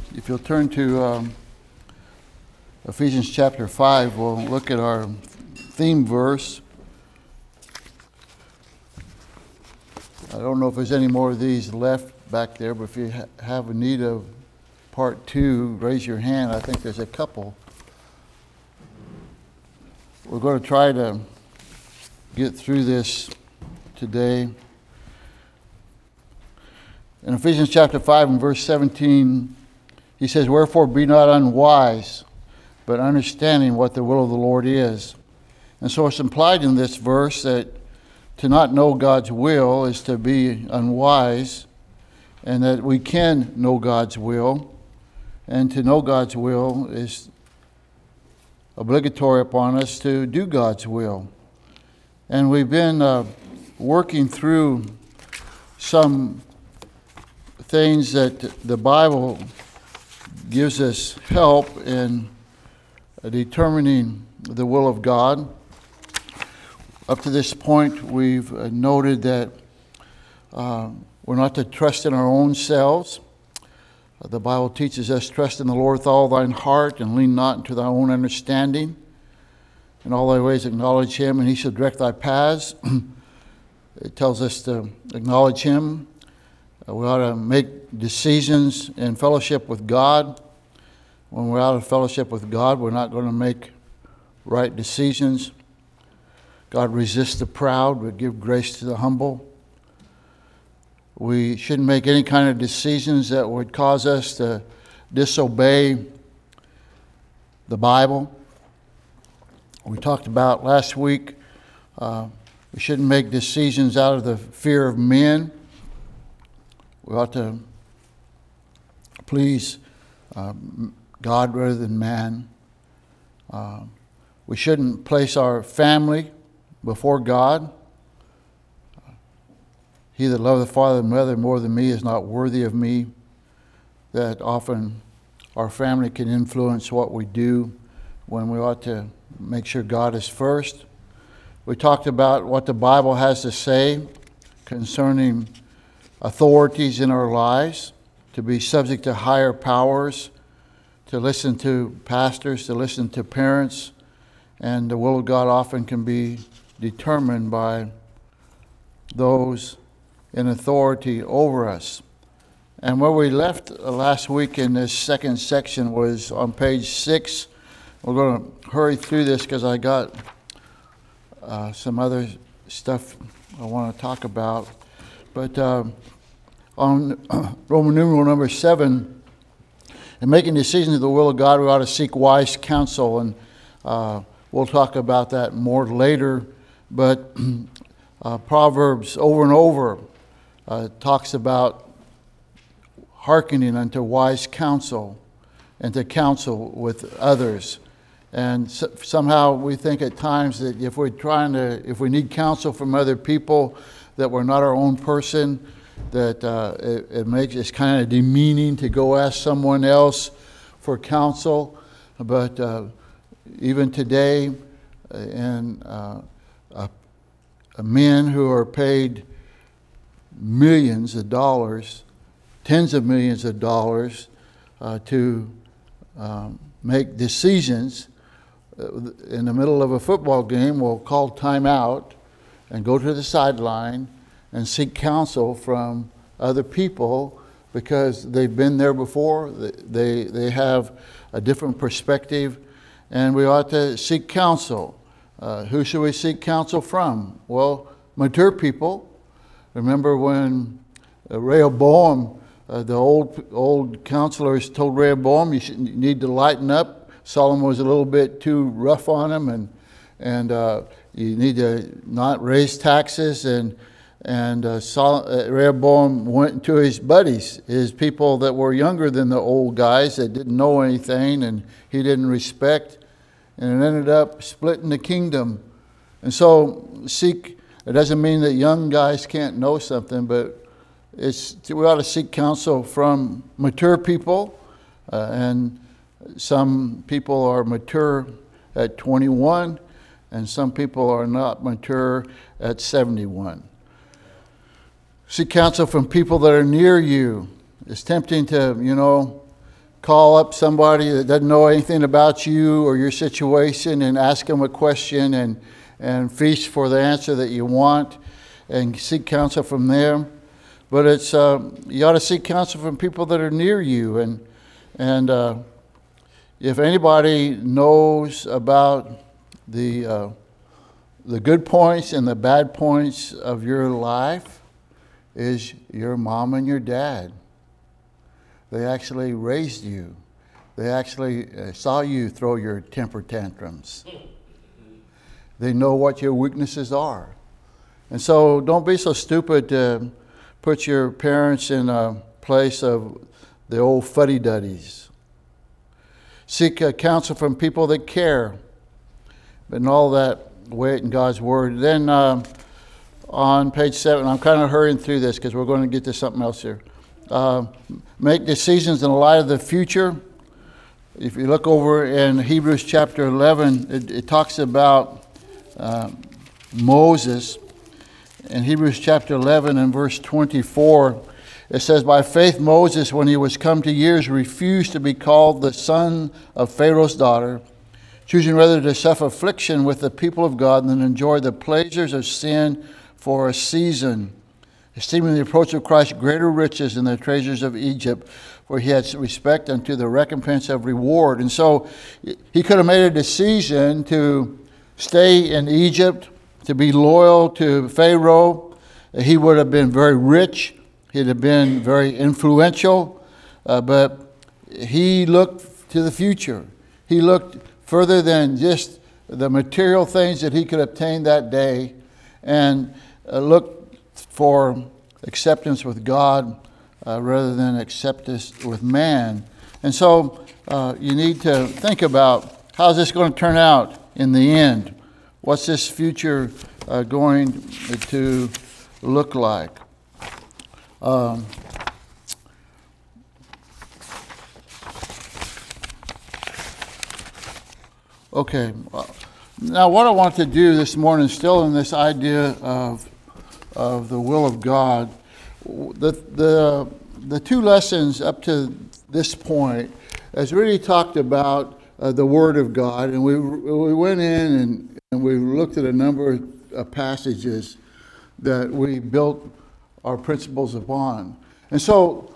If you'll turn to Ephesians chapter 5, we'll look at our theme verse. I don't know if there's any more of these left back there, but if you have a need of part 2, raise your hand. I think there's a couple. We're going to try to get through this today. In Ephesians chapter 5 and verse 17, he says, "Wherefore be not unwise, but understanding what the will of the Lord is." And so it's implied in this verse that to not know God's will is to be unwise, and that we can know God's will. And to know God's will is obligatory upon us to do God's will. And we've been working through some things that the Bible gives us help in determining the will of God. Up to this point, we've noted that we're not to trust in our own selves. The Bible teaches us, "Trust in the Lord with all thine heart, and lean not into thy own understanding. In all thy ways acknowledge him, and he shall direct thy paths." It tells us to acknowledge him. We ought to make decisions in fellowship with God. When we're out of fellowship with God, we're not going to make right decisions. God resists the proud, but give grace to the humble. We shouldn't make any kind of decisions that would cause us to disobey the Bible. We talked about last week, we shouldn't make decisions out of the fear of men. We ought to please God rather than man. We shouldn't place our family before God. "He that loveth father and mother more than me is not worthy of me." That often our family can influence what we do, when we ought to make sure God is first. We talked about what the Bible has to say concerning authorities in our lives, to be subject to higher powers, to listen to pastors, to listen to parents, and the will of God often can be determined by those in authority over us. And where we left last week in this second section was on page 6. We're going to hurry through this because I got some other stuff I want to talk about. But on Roman numeral number 7, in making decisions of the will of God, we ought to seek wise counsel. And we'll talk about that more later. But Proverbs over and over talks about hearkening unto wise counsel and to counsel with others. And somehow we think at times that if we need counsel from other people, that we're not our own person, that it makes it kind of demeaning to go ask someone else for counsel. But even today, men who are paid millions of dollars, tens of millions of dollars, to make decisions in the middle of a football game, will call time out and go to the sideline and seek counsel from other people because they've been there before. They have a different perspective, and we ought to seek counsel. Who should we seek counsel from? Well, mature people. Remember when Rehoboam, the old counselors told Rehoboam, you need to lighten up. Solomon was a little bit too rough on him, and you need to not raise taxes. And Rehoboam went to his buddies, his people that were younger than the old guys that didn't know anything and he didn't respect, and it ended up splitting the kingdom. And so it doesn't mean that young guys can't know something, but we ought to seek counsel from mature people, and some people are mature at 21, and some people are not mature at 71. Seek counsel from people that are near you. It's tempting to, call up somebody that doesn't know anything about you or your situation and ask them a question and feast for the answer that you want and seek counsel from them. But it's you ought to seek counsel from people that are near you. And if anybody knows about the good points and the bad points of your life, is your mom and your dad. They actually raised you. They actually saw you throw your temper tantrums. They know what your weaknesses are. And so don't be so stupid to put your parents in a place of the old fuddy-duddies. Seek counsel from people that care. But in all that, wait in God's Word. Then on page 7, I'm kind of hurrying through this because we're going to get to something else here. Make decisions in the light of the future. If you look over in Hebrews chapter 11, it talks about Moses. In Hebrews chapter 11 and verse 24, it says, "By faith Moses, when he was come to years, refused to be called the son of Pharaoh's daughter, choosing rather to suffer affliction with the people of God than enjoy the pleasures of sin for a season, esteeming the approach of Christ greater riches than the treasures of Egypt, for he had respect unto the recompense of reward." And so he could have made a decision to stay in Egypt, to be loyal to Pharaoh. He would have been very rich. He'd have been very influential. But he looked to the future. He looked further than just the material things that he could obtain that day, and looked for acceptance with God rather than acceptance with man. And so you need to think about, how's this going to turn out in the end? What's this future going to look like? Okay. Now, what I want to do this morning, still in this idea of the will of God, the two lessons up to this point has really talked about the Word of God, and we went in and we looked at a number of passages that we built our principles upon. And so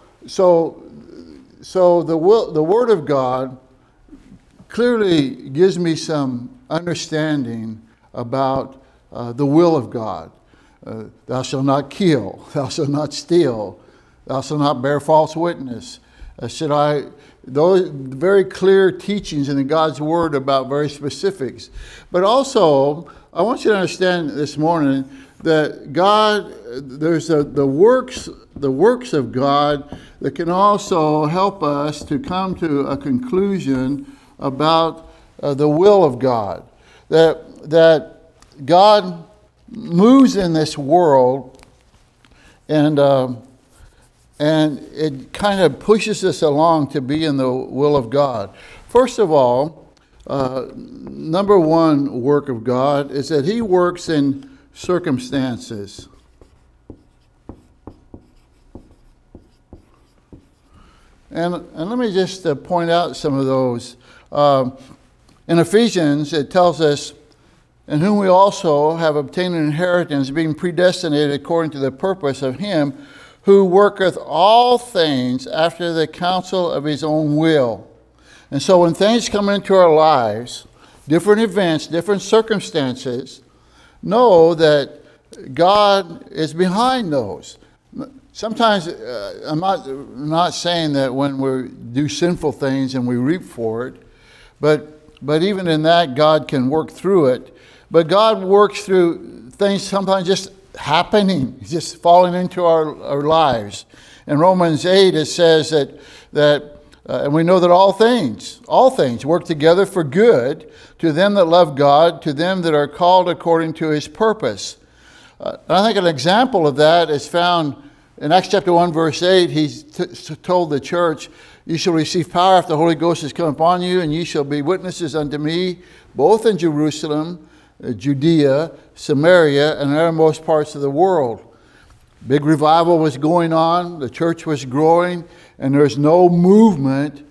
the Word of God clearly gives me some understanding about the will of God. Thou shalt not kill, thou shalt not steal, thou shalt not bear false witness. Those very clear teachings in God's Word about very specifics. But also, I want you to understand this morning that God, there's the works of God that can also help us to come to a conclusion about the will of God. That God moves in this world, and it kind of pushes us along to be in the will of God. First of all, number one work of God is that He works in circumstances. And let me just point out some of those. In Ephesians, it tells us, "In whom we also have obtained an inheritance, being predestinated according to the purpose of Him who worketh all things after the counsel of His own will." And so when things come into our lives, different events, different circumstances, know that God is behind those. Sometimes I'm not saying that when we do sinful things and we reap for it, but even in that, God can work through it. But God works through things sometimes just happening, just falling into our lives. In Romans 8, it says that and we know that all things work together for good to them that love God, to them that are called according to His purpose. And I think an example of that is found in Acts chapter 1, verse 8. He's told the church, "You shall receive power after the Holy Ghost has come upon you, and ye shall be witnesses unto me, both in Jerusalem, Judea, Samaria, and the uttermost parts of the world." Big revival was going on. The church was growing, and there's no movement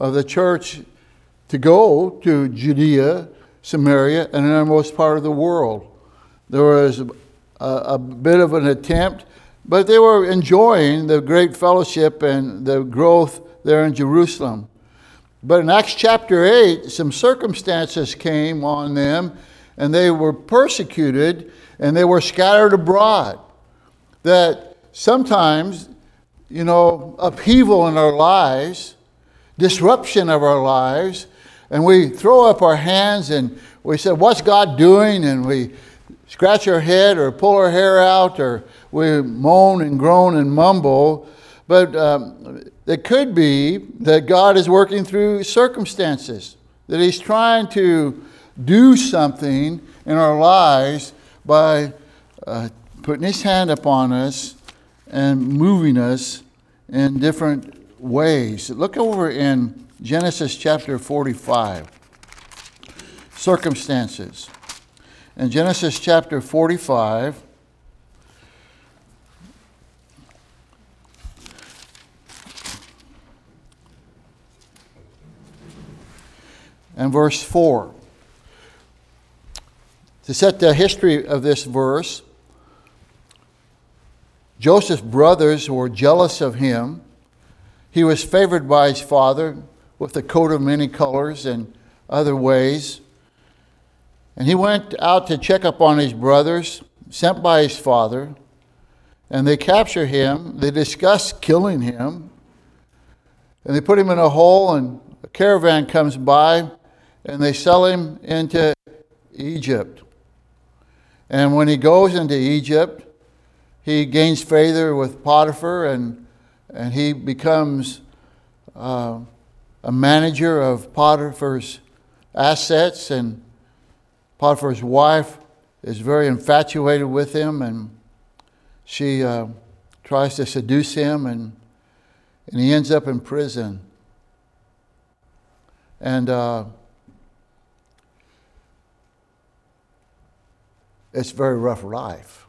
of the church to go to Judea, Samaria, and the uttermost part of the world. There was a bit of an attempt, but they were enjoying the great fellowship and the growth there in Jerusalem. But in Acts chapter 8, some circumstances came on them, and they were persecuted, and they were scattered abroad. That sometimes, upheaval in our lives, disruption of our lives, and we throw up our hands and we say, what's God doing? And we scratch our head or pull our hair out, or we moan and groan and mumble. But it could be that God is working through circumstances, that He's trying to do something in our lives by putting His hand upon us and moving us in different ways. Look over in Genesis chapter 45. Circumstances. In Genesis chapter 45, and verse 4. To set the history of this verse, Joseph's brothers were jealous of him. He was favored by his father with a coat of many colors and other ways. And he went out to check up on his brothers, sent by his father, and they capture him. They discuss killing him, and they put him in a hole, and a caravan comes by, and they sell him into Egypt. And when he goes into Egypt, he gains favor with Potiphar, and he becomes a manager of Potiphar's assets, and Potiphar's wife is very infatuated with him, and she tries to seduce him, and he ends up in prison. And it's a very rough life.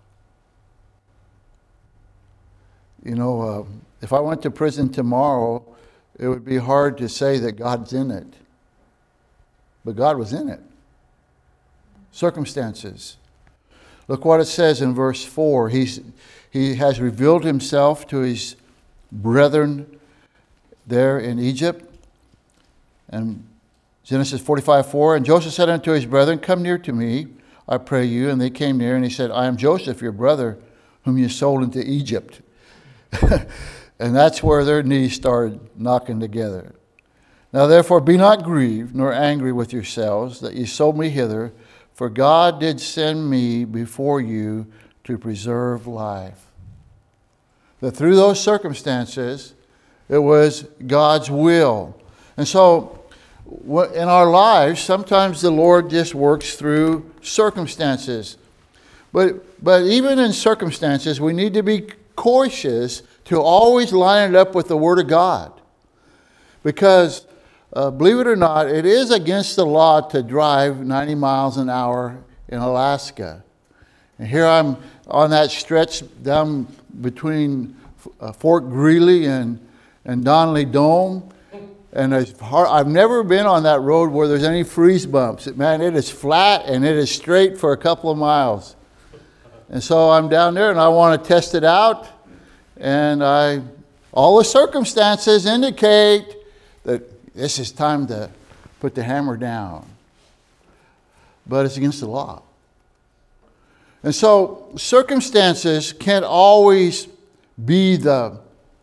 If I went to prison tomorrow, it would be hard to say that God's in it. But God was in it. Circumstances. Look what it says in verse 4. He has revealed himself to his brethren there in Egypt. And Genesis 45:4, and Joseph said unto his brethren, come near to me, I pray you. And they came near, and he said, I am Joseph, your brother, whom you sold into Egypt. And that's where their knees started knocking together. Now therefore be not grieved, nor angry with yourselves, that ye sold me hither, for God did send me before you to preserve life. That through those circumstances, it was God's will. And so, in our lives, sometimes the Lord just works through circumstances. But even in circumstances, we need to be cautious to always line it up with the Word of God. Because, believe it or not, it is against the law to drive 90 miles an hour in Alaska. And here I'm on that stretch down between Fort Greely and Donnelly Dome. And I've never been on that road where there's any freeze bumps. Man, it is flat and it is straight for a couple of miles. And so I'm down there and I want to test it out. And all the circumstances indicate that this is time to put the hammer down. But it's against the law. And so circumstances can't always be the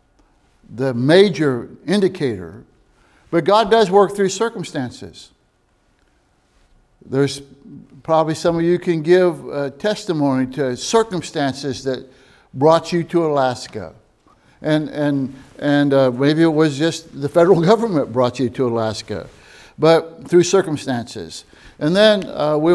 major indicator. But God does work through circumstances. There's probably some of you can give testimony to circumstances that brought you to Alaska. And maybe it was just the federal government brought you to Alaska. But through circumstances. And then we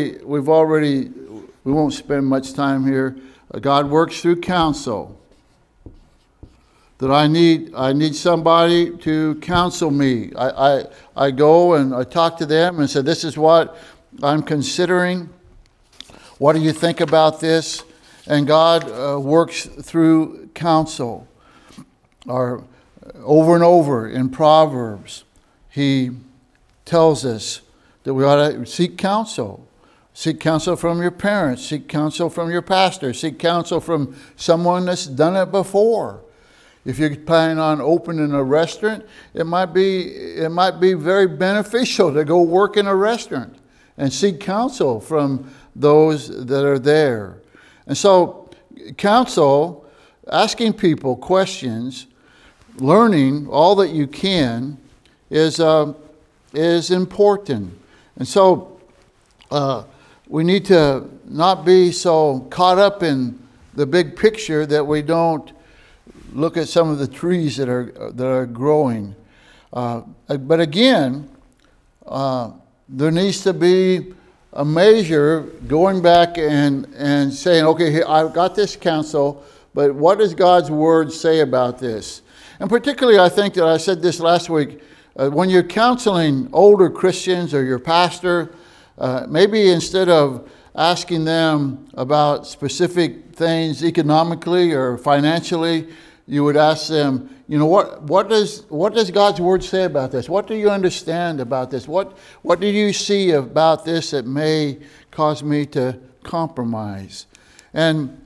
won't spend much time here. God works through counsel. That I need somebody to counsel me. I go and I talk to them and say, this is what I'm considering. What do you think about this? And God works through counsel. Over and over in Proverbs, he tells us that we ought to seek counsel. Seek counsel from your parents. Seek counsel from your pastor. Seek counsel from someone that's done it before. If you're planning on opening a restaurant, it might be very beneficial to go work in a restaurant and seek counsel from those that are there. And so counsel, asking people questions, learning all that you can is important. And so we need to not be so caught up in the big picture that we don't look at some of the trees that are growing. But again, there needs to be a measure going back and saying, okay, here, I've got this counsel, but what does God's word say about this? And particularly, I think that I said this last week, when you're counseling older Christians or your pastor, maybe instead of asking them about specific things economically or financially, you would ask them, what does God's word say about this? What do you understand about this? What do you see about this that may cause me to compromise? And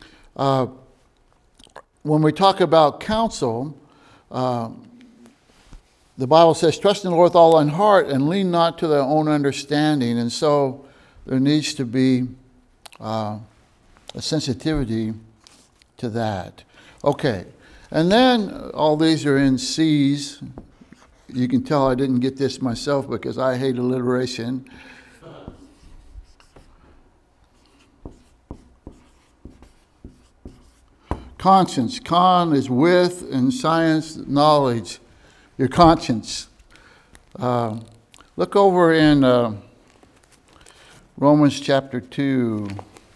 when we talk about counsel, the Bible says, trust in the Lord with all thine heart and lean not to thy own understanding. And so there needs to be a sensitivity to that. Okay. And then all these are in C's. You can tell I didn't get this myself because I hate alliteration. Conscience. Con is with, and science, knowledge. Your conscience. Look over in Romans chapter 2.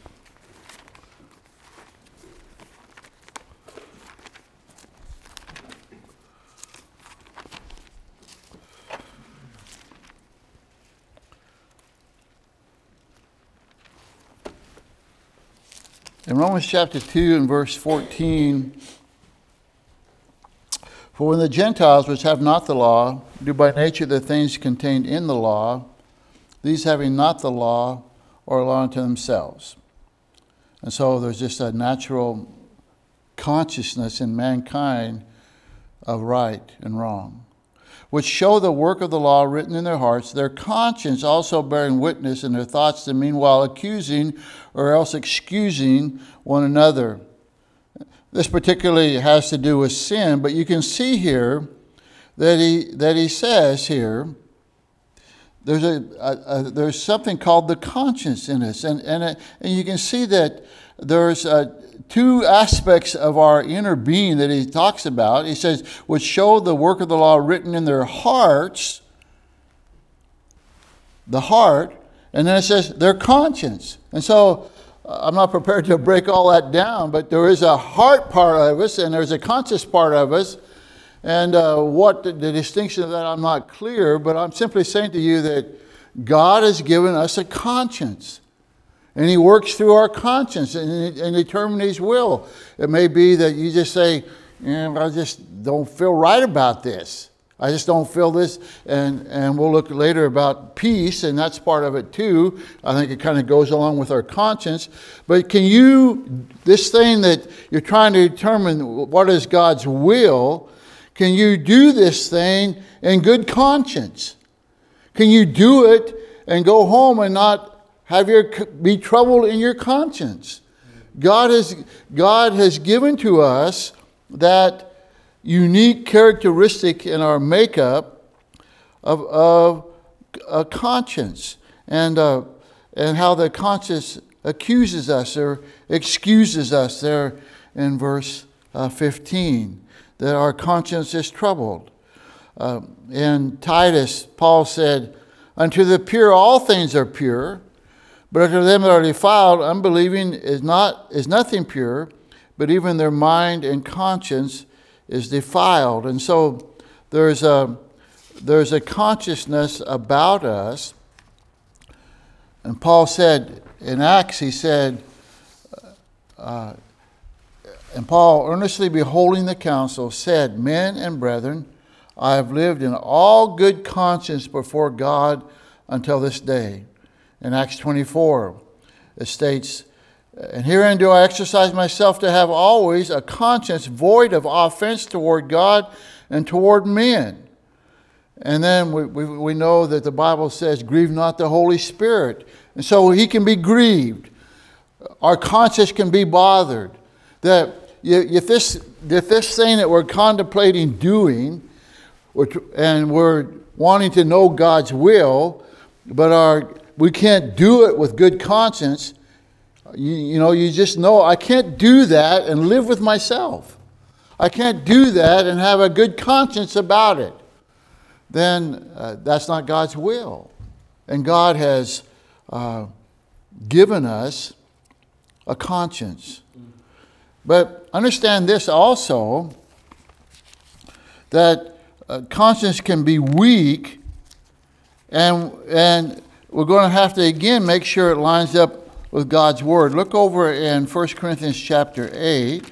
In Romans chapter 2 and verse 14, for when the Gentiles which have not the law do by nature the things contained in the law, these having not the law are a law unto themselves. And so there's just a natural consciousness in mankind of right and wrong, which show the work of the law written in their hearts, their conscience also bearing witness in their thoughts, and meanwhile accusing or else excusing one another. This particularly has to do with sin, but you can see here that he says here, there's something called the conscience in us, and you can see that there's two aspects of our inner being that he talks about. He says, which show the work of the law written in their hearts, the heart, and then it says their conscience. And so I'm not prepared to break all that down, but there is a heart part of us and there's a conscious part of us. And what the distinction of that, I'm not clear, but I'm simply saying to you that God has given us a conscience. And he works through our conscience and determine his will. It may be that you just say, I just don't feel right about this. I just don't feel this. And we'll look later about peace, and that's part of it too. I think it kind of goes along with our conscience. But can you, this thing that you're trying to determine what is God's will, can you do this thing in good conscience? Can you do it and go home and not be troubled in your conscience? God has given to us that unique characteristic in our makeup of a conscience, and how the conscience accuses us or excuses us there in verse 15, that our conscience is troubled. In Titus, Paul said, unto the pure all things are pure, but unto them that are defiled, unbelieving is nothing pure, but even their mind and conscience is defiled. And so there's a consciousness about us. And Paul said in Acts, he said, and Paul, earnestly beholding the council, said, men and brethren, I have lived in all good conscience before God until this day. In Acts 24, it states, and herein do I exercise myself to have always a conscience void of offense toward God and toward men. And then we know that the Bible says, grieve not the Holy Spirit. And so he can be grieved. Our conscience can be bothered. That if this thing that we're contemplating doing, and we're wanting to know God's will, but we can't do it with good conscience, you just know, I can't do that and live with myself. I can't do that and have a good conscience about it. Then that's not God's will. And God has given us a conscience. But understand this also, that conscience can be weak, and we're going to have to again make sure it lines up with God's Word. Look over in 1 Corinthians chapter 8.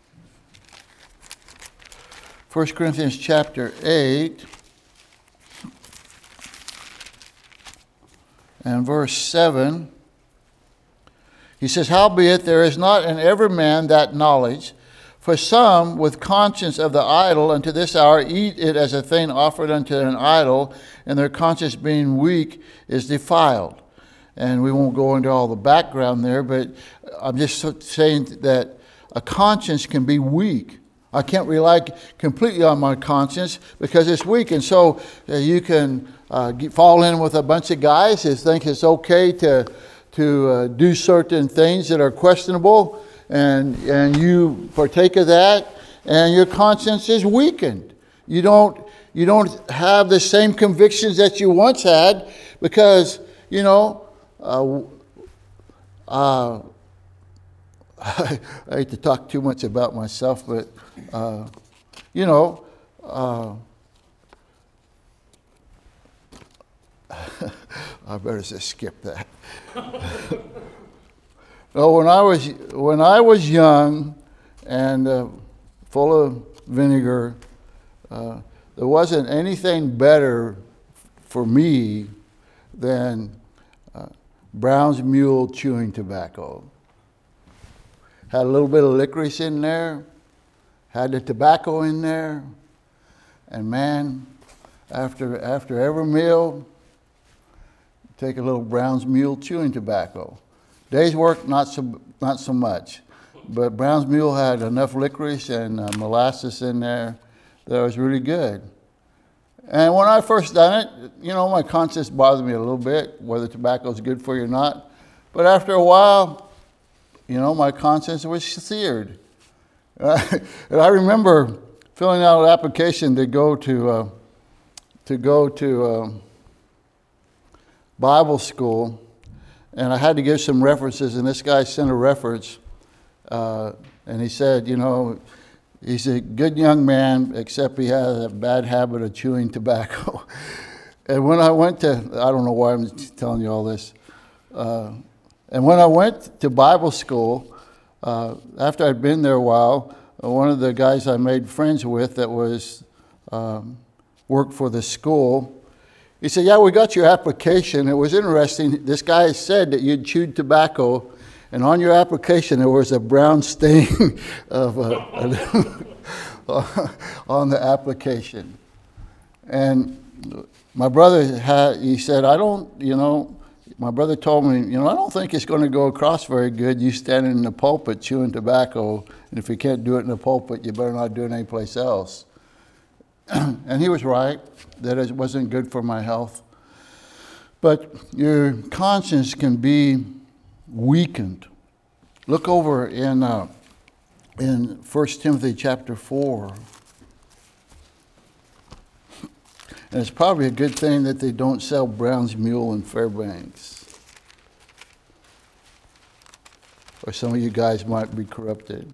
1 Corinthians chapter 8 and verse 7. He says, howbeit there is not in every man that knowledge, for some with conscience of the idol unto this hour eat it as a thing offered unto an idol, and their conscience being weak is defiled. And we won't go into all the background there, but I'm just saying that a conscience can be weak. I can't rely completely on my conscience because it's weak. And so you can fall in with a bunch of guys who think it's okay to do certain things that are questionable, and you partake of that, and your conscience is weakened. You don't have the same convictions that you once had because, I hate to talk too much about myself, but, I better just skip that. No, when I was young and full of vinegar, there wasn't anything better for me than Brown's Mule chewing tobacco. Had a little bit of licorice in there, had the tobacco in there, and man, after every meal, take a little Brown's Mule chewing tobacco. Day's work, not so much, but Brown's Mule had enough licorice and molasses in there that it was really good. And when I first done it, my conscience bothered me a little bit, whether tobacco is good for you or not. But after a while, my conscience was seared. And I remember filling out an application to go to Bible school, and I had to give some references, and this guy sent a reference, and he said, he's a good young man, except he has a bad habit of chewing tobacco. And when I went to, I don't know why I'm telling you all this, and when I went to Bible school, after I'd been there a while, one of the guys I made friends with that was worked for the school, he said, yeah, we got your application. It was interesting. This guy said that you'd chewed tobacco, and on your application there was a brown stain of on the application. And my brother he said, my brother told me, I don't think it's going to go across very good, you standing in the pulpit chewing tobacco, and if you can't do it in the pulpit, you better not do it anyplace else. And he was right, that it wasn't good for my health. But your conscience can be weakened. Look over in 1 Timothy chapter 4. And it's probably a good thing that they don't sell Brown's Mule in Fairbanks, or some of you guys might be corrupted.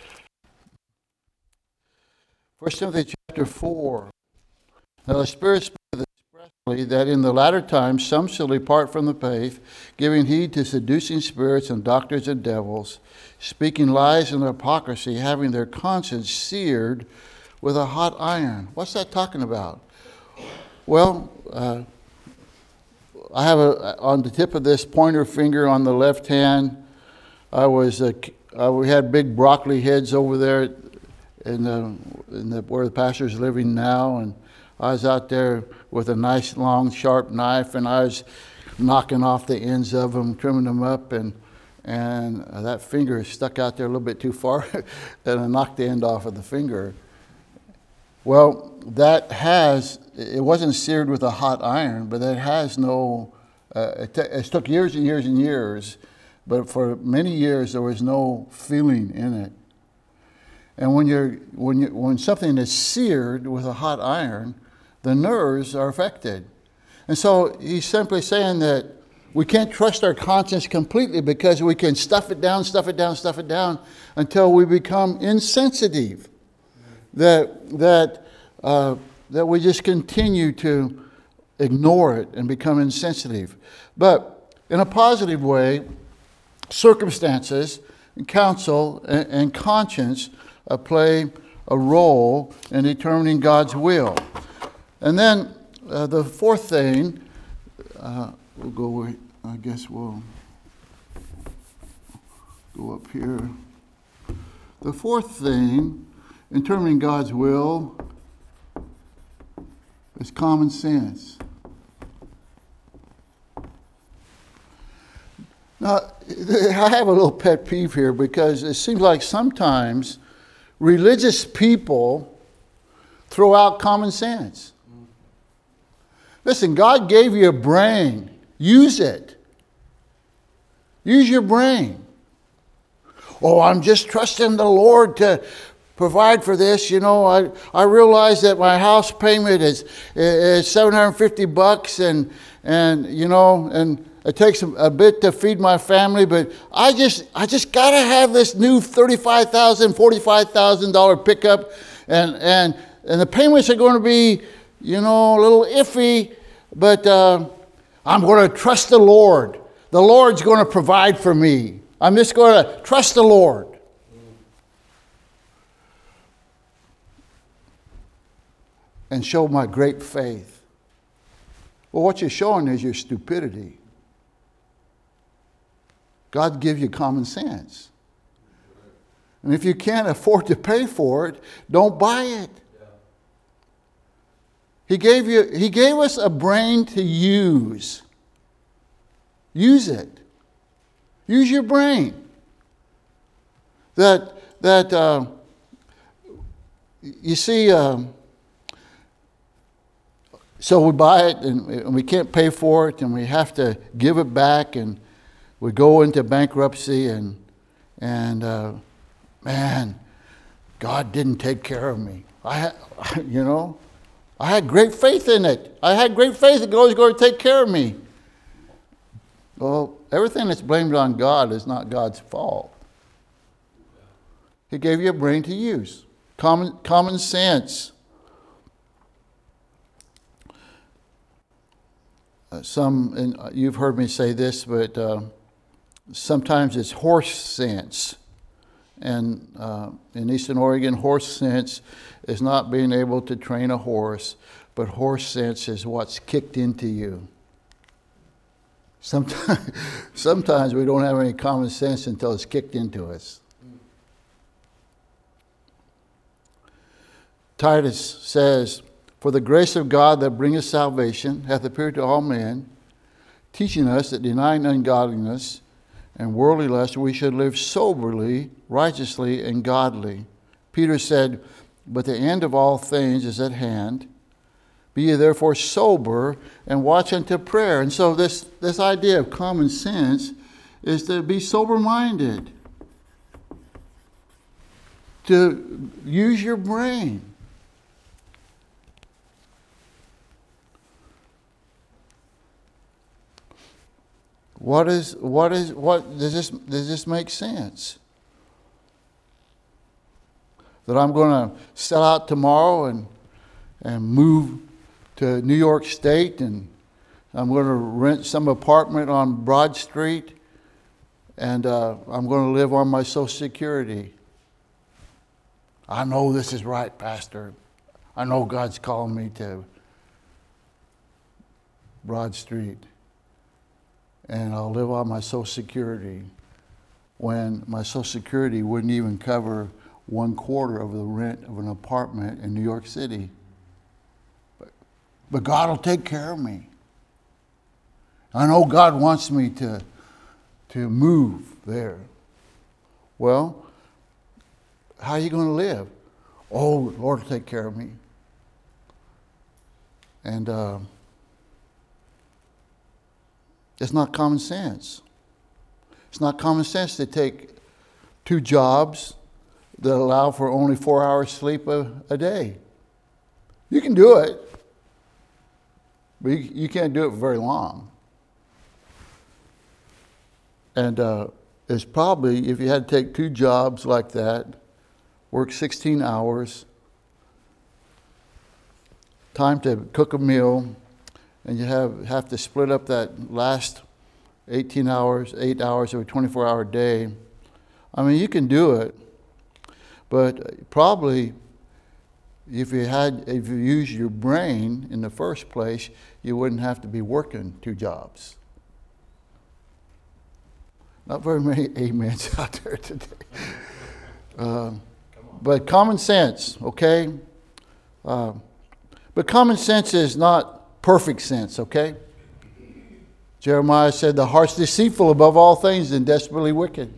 1 Timothy chapter 4. Now the Spirit speaketh expressly that in the latter times some shall depart from the faith, giving heed to seducing spirits and doctrines of devils, speaking lies and hypocrisy, having their conscience seared with a hot iron. What's that talking about? Well, I have on the tip of this pointer finger on the left hand, we had big broccoli heads over there where the pastor's living now, and I was out there with a nice long sharp knife, and I was knocking off the ends of them, trimming them up, and that finger stuck out there a little bit too far, and I knocked the end off of the finger. Well, it wasn't seared with a hot iron, but it has no, it took years and years and years, but for many years there was no feeling in it. And when something is seared with a hot iron, the nerves are affected. And so he's simply saying that we can't trust our conscience completely because we can stuff it down until we become insensitive. That we just continue to ignore it and become insensitive. But in a positive way, circumstances, and counsel, and conscience play a role in determining God's will. And then the fourth thing, we'll go up here. The fourth thing in determining God's will is common sense. Now, I have a little pet peeve here because it seems like sometimes religious people throw out common sense. Listen, God gave you a brain. Use it. Use your brain. Oh, I'm just trusting the Lord to provide for this. You know, I realize that my house payment is $750 and you know, and it takes a bit to feed my family, but I just got to have this new $35,000, $45,000 pickup, and the payments are going to be, you know, a little iffy, but I'm going to trust the Lord. The Lord's going to provide for me. I'm just going to trust the Lord. And show my great faith. Well, what you're showing is your stupidity. God gives you common sense. And if you can't afford to pay for it, don't buy it. He gave us a brain to use. Use it. Use your brain. You see, so we buy it and we can't pay for it and we have to give it back and we go into bankruptcy and man, God didn't take care of me. I had great faith in it. I had great faith that God was going to take care of me. Well, everything that's blamed on God is not God's fault. He gave you a brain to use. Common sense. You've heard me say this, but sometimes it's horse sense. And in Eastern Oregon, horse sense is not being able to train a horse, but horse sense is what's kicked into you. Sometimes we don't have any common sense until it's kicked into us. Titus says, "For the grace of God that bringeth salvation hath appeared to all men, teaching us that denying ungodliness and worldly lust, we should live soberly, righteously, and godly." Peter said, "But the end of all things is at hand. Be ye therefore sober and watch unto prayer." And so this idea of common sense is to be sober-minded, to use your brain. What does this make sense? That I'm going to sell out tomorrow and move to New York State and I'm going to rent some apartment on Broad Street and I'm going to live on my Social Security. I know this is right, Pastor. I know God's calling me to Broad Street, and I'll live on my Social Security, when my Social Security wouldn't even cover 1/4 of the rent of an apartment in New York City. But God will take care of me. I know God wants me to move there. Well, how are you going to live? Oh, the Lord will take care of me. And it's not common sense. It's not common sense to take 2 jobs that allow for only 4 hours sleep a day. You can do it, but you can't do it for very long. And it's probably, if you had to take 2 jobs like that, work 16 hours, time to cook a meal, and you have to split up that last 18 hours, 8 hours of a 24-hour day. I mean, you can do it, but probably if you used your brain in the first place, you wouldn't have to be working 2 jobs. Not very many amens out there today. But common sense, okay? But common sense is not perfect sense, okay? Jeremiah said, the heart's deceitful above all things and desperately wicked.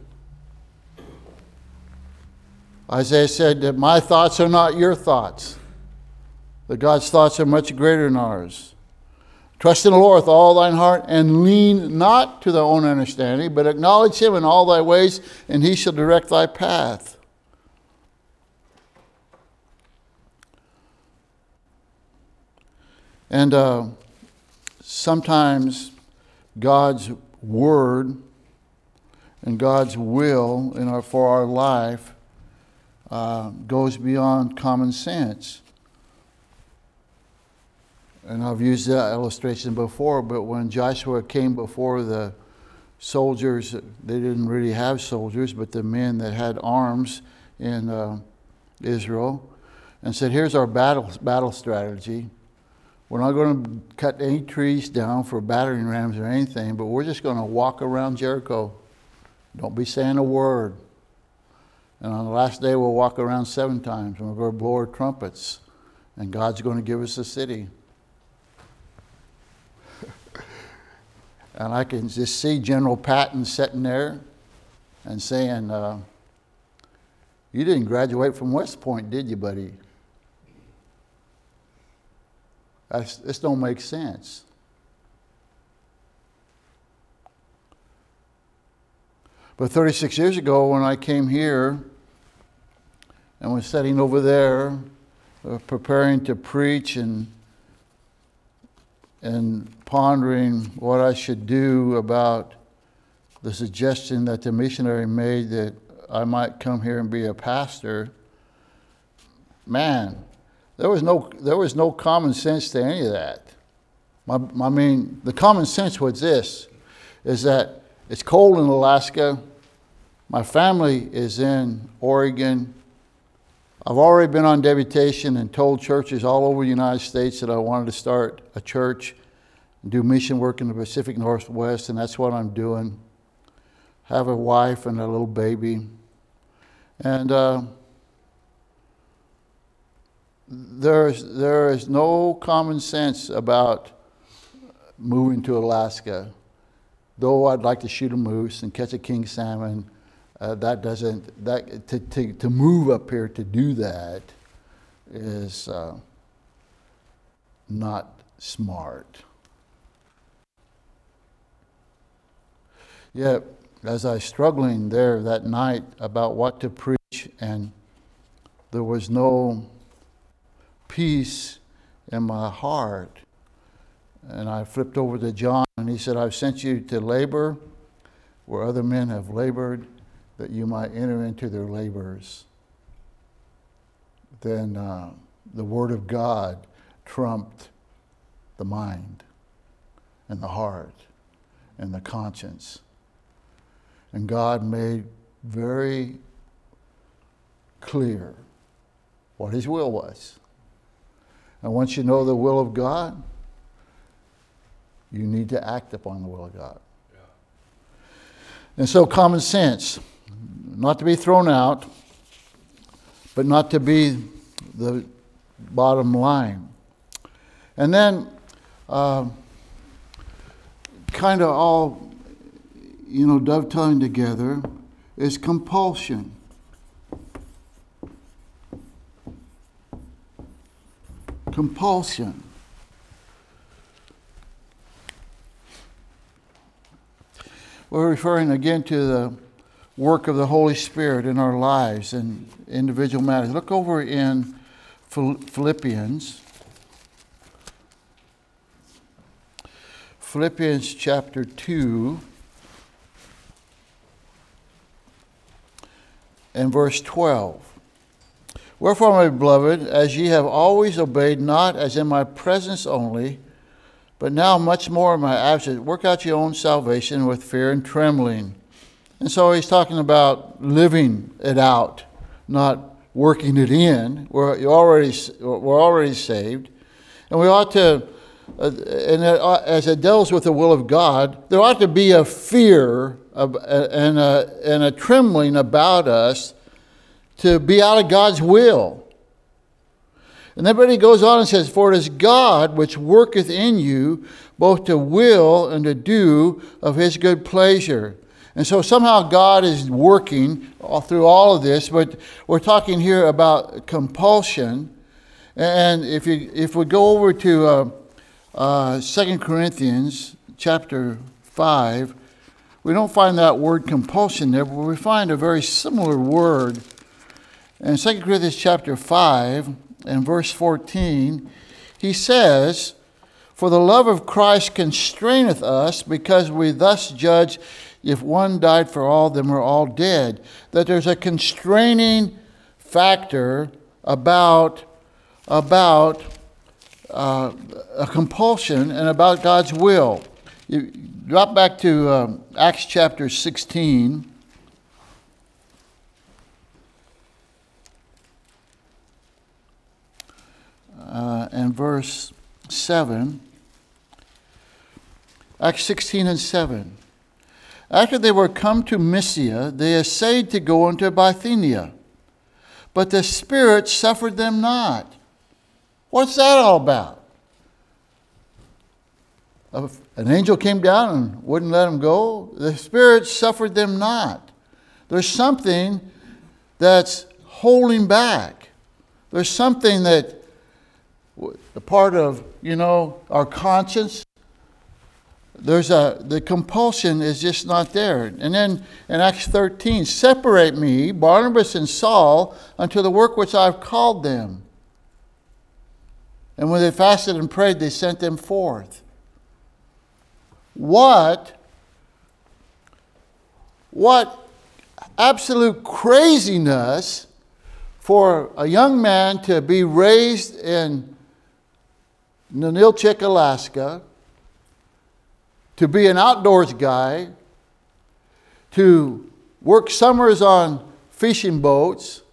Isaiah said that my thoughts are not your thoughts. That God's thoughts are much greater than ours. Trust in the Lord with all thine heart, and lean not to thy own understanding, but acknowledge him in all thy ways, and he shall direct thy path. And sometimes God's word and God's will for our life goes beyond common sense. And I've used that illustration before, but when Joshua came before the soldiers, they didn't really have soldiers, but the men that had arms in Israel, and said, here's our battle strategy. We're not going to cut any trees down for battering rams or anything, but we're just going to walk around Jericho. Don't be saying a word. And on the last day, we'll walk around 7 times, and we're going to blow our trumpets, and God's going to give us the city. And I can just see General Patton sitting there and saying, you didn't graduate from West Point, did you, buddy? This don't make sense. But 36 years ago, when I came here and was sitting over there, preparing to preach and pondering what I should do about the suggestion that the missionary made that I might come here and be a pastor, man, there was no common sense to any of that. I mean, the common sense was this, is that it's cold in Alaska. My family is in Oregon. I've already been on deputation and told churches all over the United States that I wanted to start a church and do mission work in the Pacific Northwest, and that's what I'm doing. Have a wife and a little baby. And there is no common sense about moving to Alaska. Though I'd like to shoot a moose and catch a king salmon, to move up here to do that is not smart. Yet, as I was struggling there that night about what to preach, and there was no peace in my heart, and I flipped over to John, and he said, I've sent you to labor where other men have labored, that you might enter into their labors. Then the Word of God trumped the mind and the heart and the conscience. And God made very clear what His will was. And once you know the will of God, you need to act upon the will of God. Yeah. And so common sense, not to be thrown out, but not to be the bottom line. And then kind of all, dovetailing together is compulsion. Compulsion. We're referring again to the work of the Holy Spirit in our lives and individual matters. Look over in Philippians. Philippians chapter 2 and verse 12. Wherefore, my beloved, as ye have always obeyed, not as in my presence only, but now much more in my absence, work out your own salvation with fear and trembling. And so he's talking about living it out, not working it in. We're already saved. And we ought to, as it deals with the will of God, there ought to be a fear and a trembling about us to be out of God's will. And then he goes on and says, for it is God which worketh in you both to will and to do of His good pleasure. And so somehow God is working all through all of this, but we're talking here about compulsion. And if we go over to 2 Corinthians chapter 5, we don't find that word compulsion there, but we find a very similar word. In 2 Corinthians chapter 5 and verse 14, he says, for the love of Christ constraineth us, because we thus judge, if one died for all, then we're all dead. That there's a constraining factor about a compulsion and about God's will. You drop back to Acts chapter 16. And verse 7. Acts 16 and 7. After they were come to Mysia, they essayed to go into Bithynia, but the Spirit suffered them not. What's that all about? An angel came down and wouldn't let them go. The Spirit suffered them not. There's something that's holding back. There's something that the part of, our conscience, the compulsion is just not there. And then in Acts 13, separate me, Barnabas and Saul, unto the work which I've called them. And when they fasted and prayed, they sent them forth. What absolute craziness for a young man to be raised in Ninilchik, Alaska, to be an outdoors guy, to work summers on fishing boats,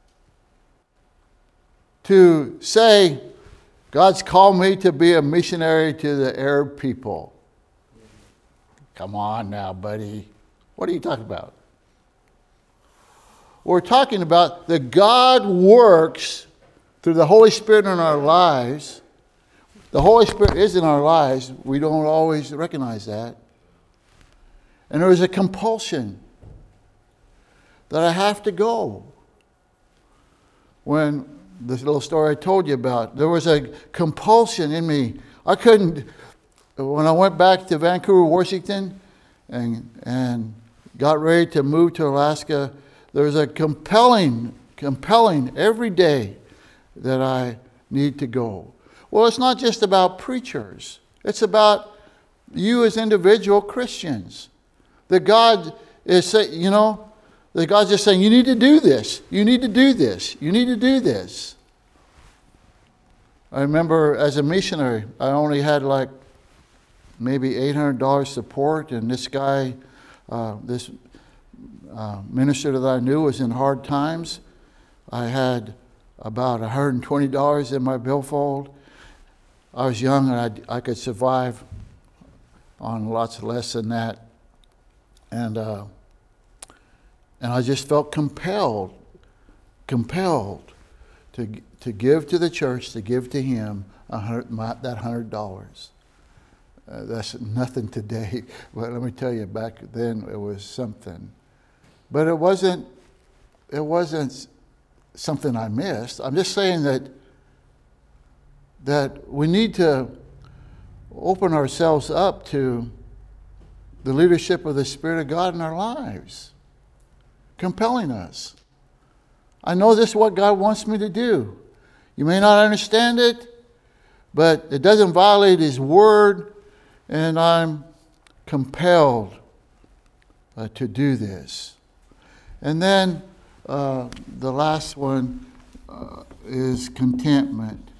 to say, God's called me to be a missionary to the Arab people. Come on now, buddy. What are you talking about? We're talking about that God works through the Holy Spirit in our lives. The Holy Spirit is in our lives. We don't always recognize that. And there is a compulsion that I have to go. When this little story I told you about, there was a compulsion in me. I couldn't, when I went back to Vancouver, Washington, and got ready to move to Alaska, there was a compelling every day that I need to go. Well, it's not just about preachers. It's about you as individual Christians. That God is saying, that God's just saying, you need to do this. You need to do this. You need to do this. I remember as a missionary, I only had maybe $800 support, and this guy, minister that I knew was in hard times. I had about $120 in my billfold. I was young and I could survive on lots less than that. And I just felt compelled to give to the church, to give to him that $100. That's nothing today, but let me tell you, back then it was something. But it wasn't something I missed. I'm just saying that we need to open ourselves up to the leadership of the Spirit of God in our lives, compelling us. I know this is what God wants me to do. You may not understand it, but it doesn't violate His Word, and I'm compelled to do this. And then the last one is contentment.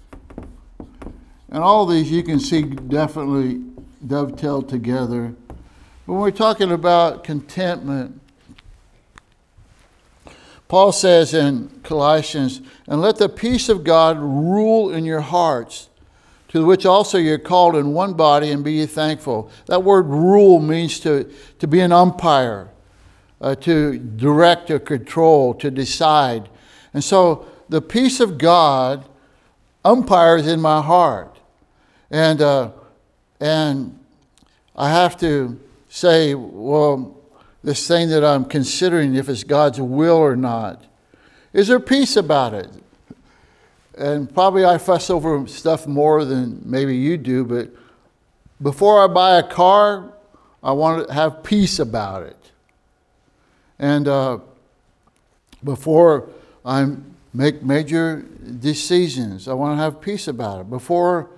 And all these you can see definitely dovetail together. When we're talking about contentment, Paul says in Colossians, "And let the peace of God rule in your hearts, to which also you're called in one body, and be ye thankful." That word rule means to be an umpire, to direct or control, to decide. And so the peace of God umpires in my heart. And I have to say, well, this thing that I'm considering, if it's God's will or not, is there peace about it? And probably I fuss over stuff more than maybe you do, but before I buy a car, I want to have peace about it. And before I make major decisions, I want to have peace about it. Before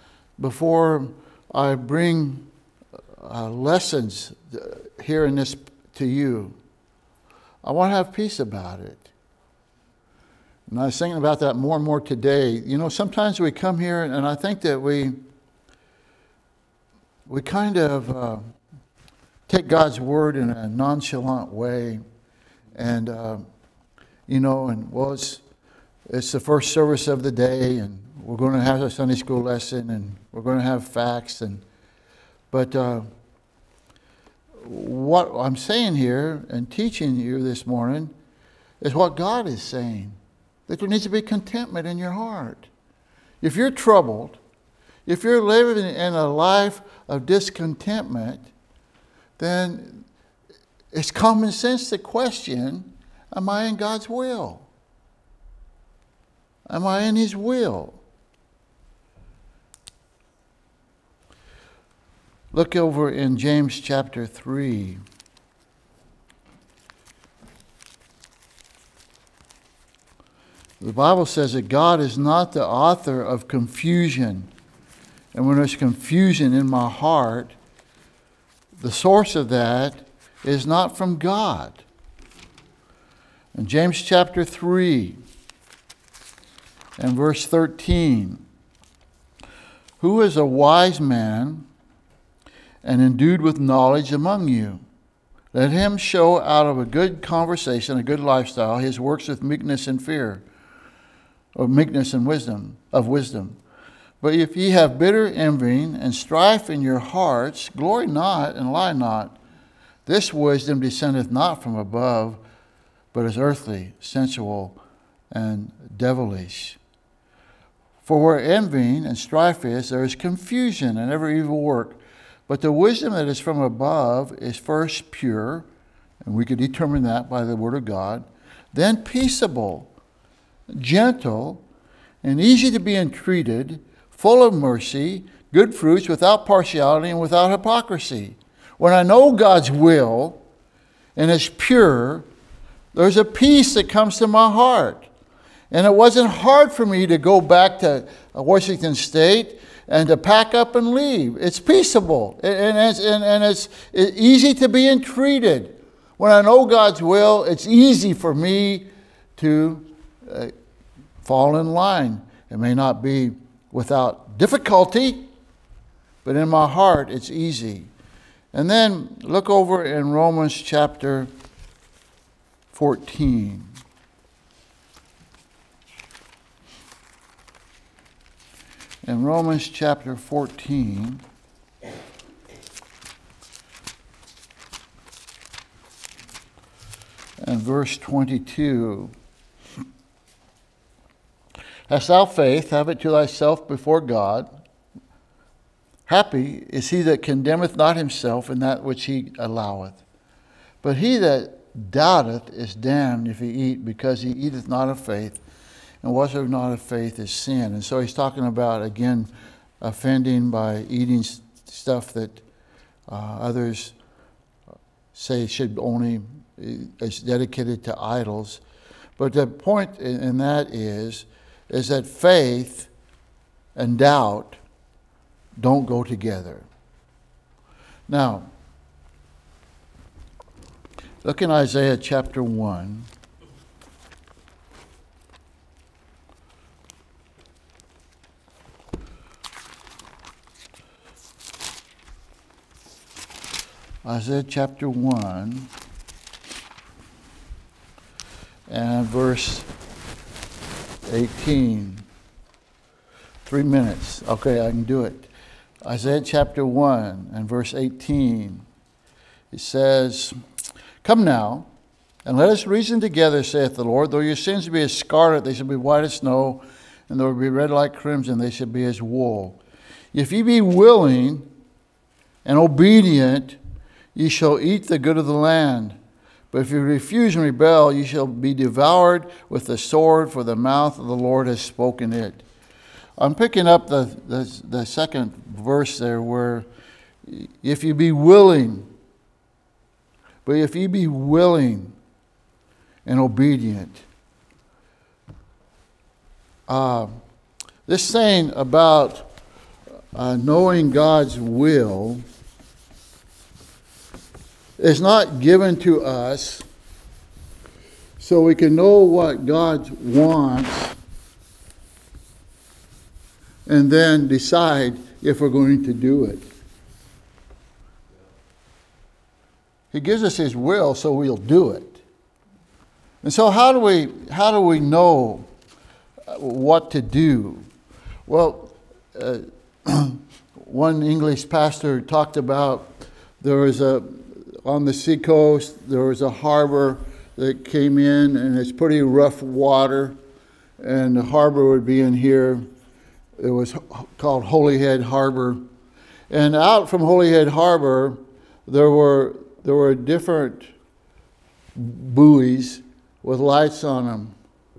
I bring lessons here in this to you, I want to have peace about it. And I was thinking about that more and more today. You know, sometimes we come here and I think that we kind of take God's word in a nonchalant way. And, well, it's the first service of the day, and we're going to have a Sunday school lesson, and we're going to have facts. But what I'm saying here and teaching you this morning is what God is saying, that there needs to be contentment in your heart. If you're troubled, if you're living in a life of discontentment, then it's common sense to question, am I in God's will? Am I in His will? Look over in James chapter 3. The Bible says that God is not the author of confusion. And when there's confusion in my heart, the source of that is not from God. In James chapter 3 and verse 13, "Who is a wise man and endued with knowledge among you? Let him show out of a good conversation, a good lifestyle, his works with meekness and fear," or meekness and wisdom. "But if ye have bitter envying and strife in your hearts, glory not and lie not. This wisdom descendeth not from above, but is earthly, sensual, and devilish. For where envying and strife is, there is confusion and every evil work. But the wisdom that is from above is first pure," and we could determine that by the word of God, "then peaceable, gentle, and easy to be entreated, full of mercy, good fruits, without partiality and without hypocrisy." When I know God's will and it's pure, there's a peace that comes to my heart. And it wasn't hard for me to go back to Washington State and to pack up and leave. It's peaceable, and it's easy to be entreated. When I know God's will, it's easy for me to fall in line. It may not be without difficulty, but in my heart, it's easy. And then look over in Romans chapter 14. In Romans chapter 14, and verse 22, hast thou faith, have it to thyself before God. Happy is he that condemneth not himself in that which he alloweth. But he that doubteth is damned if he eat, because he eateth not of faith, and whatsoever not of faith is sin. And so he's talking about, again, offending by eating stuff that others say should only is dedicated to idols. But the point in that is that faith and doubt don't go together. Now, look in Isaiah chapter 1. Isaiah chapter 1 and verse 18. 3 minutes. Okay, I can do it. Isaiah chapter 1 and verse 18. It says, Come now, and let us reason together, saith the Lord. Though your sins be as scarlet, they shall be white as snow, and though they be red like crimson, they shall be as wool. If ye be willing and obedient, ye shall eat the good of the land. But if you refuse and rebel, ye shall be devoured with the sword, for the mouth of the Lord has spoken it. I'm picking up the second verse there, where if you be willing, but if you be willing and obedient. This saying about knowing God's will is not given to us so we can know what God wants and then decide if we're going to do it. He gives us His will so we'll do it. And so how do we know what to do? Well, one English pastor talked about on the seacoast, there was a harbor that came in, and it's pretty rough water, and the harbor would be in here. It was called Holyhead Harbor. And out from Holyhead Harbor, there were different buoys with lights on them.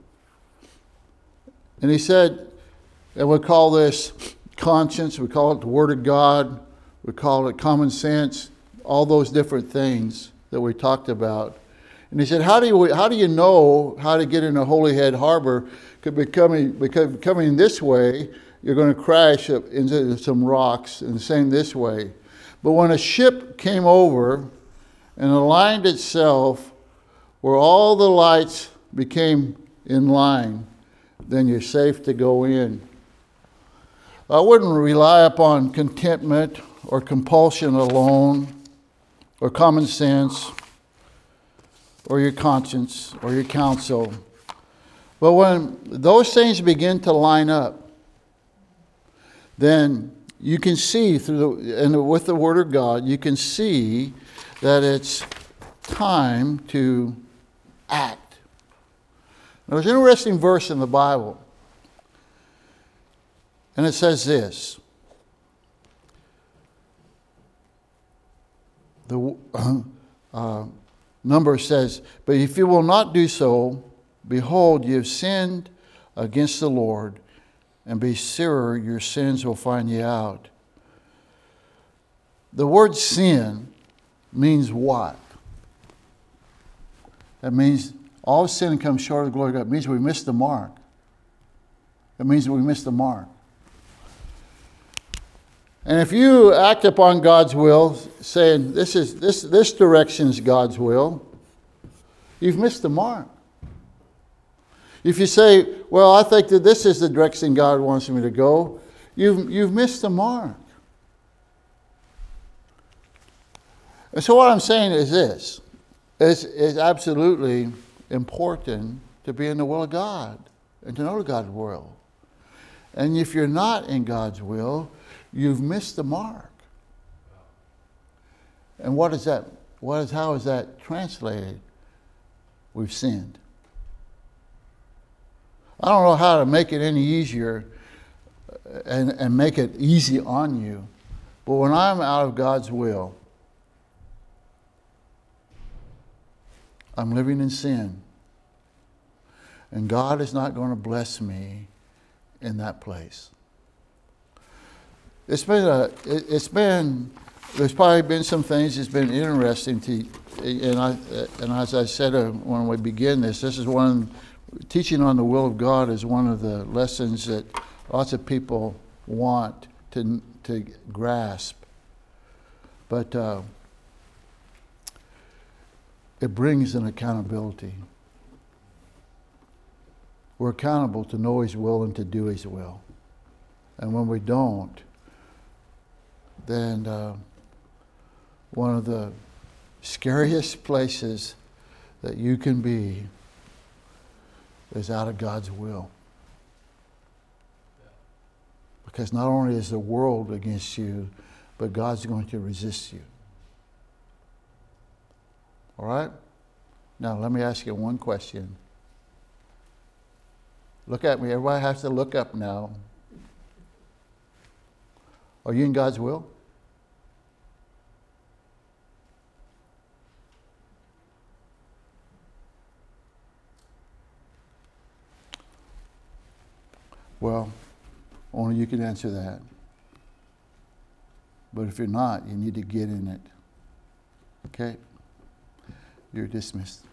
And he said, and we call this conscience, we call it the Word of God, we call it common sense, all those different things that we talked about. And he said, how do you know how to get into Holyhead Harbor? Because coming this way, you're going to crash up into some rocks, and the same this way. But when a ship came over and aligned itself where all the lights became in line, then you're safe to go in. I wouldn't rely upon contentment or compulsion alone, or common sense, or your conscience, or your counsel. But when those things begin to line up, then you can see with the Word of God, you can see that it's time to act. There's an interesting verse in the Bible, and it says this. The number says, But if you will not do so, behold, you have sinned against the Lord, and be sure your sins will find you out. The word sin means what? That means all sin comes short of the glory of God. It means we missed the mark. It means we missed the mark. And if you act upon God's will, saying this direction is God's will, you've missed the mark. If you say, well, I think that this is the direction God wants me to go, you've missed the mark. And so what I'm saying is this. It's absolutely important to be in the will of God and to know God's will. And if you're not in God's will, you've missed the mark. And what is that? How is that translated? We've sinned. I don't know how to make it any easier and make it easy on you. But when I'm out of God's will, I'm living in sin. And God is not going to bless me in that place. There's probably been some things that's been interesting to, and as I said when we begin this is teaching on the will of God is one of the lessons that lots of people want to grasp. But it brings an accountability. We're accountable to know His will and to do His will. And when we don't, then one of the scariest places that you can be is out of God's will. Because not only is the world against you, but God's going to resist you. All right? Now, let me ask you one question. Look at me. Everybody has to look up now. Are you in God's will? Well, only you can answer that. But if you're not, you need to get in it. Okay? You're dismissed.